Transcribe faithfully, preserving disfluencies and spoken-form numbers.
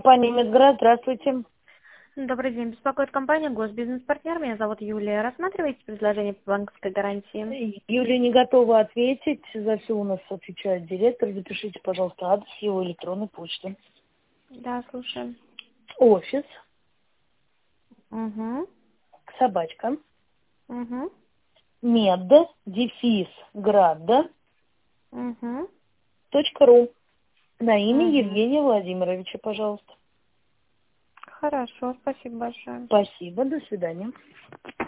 Компания Медград, здравствуйте. Добрый день. Беспокоит компания Госбизнес-партнер. Меня зовут Юлия. Рассматриваете предложение по банковской гарантии? Юлия не готова ответить. За все у нас отвечает директор. Запишите, пожалуйста, адрес его электронной почты. Да, слушаем. Офис, Угу. собачка, Угу. мед, дефис, град, Угу. точка ру. На имя Угу. Евгения Владимировича, пожалуйста. Хорошо, спасибо большое. Спасибо, до свидания.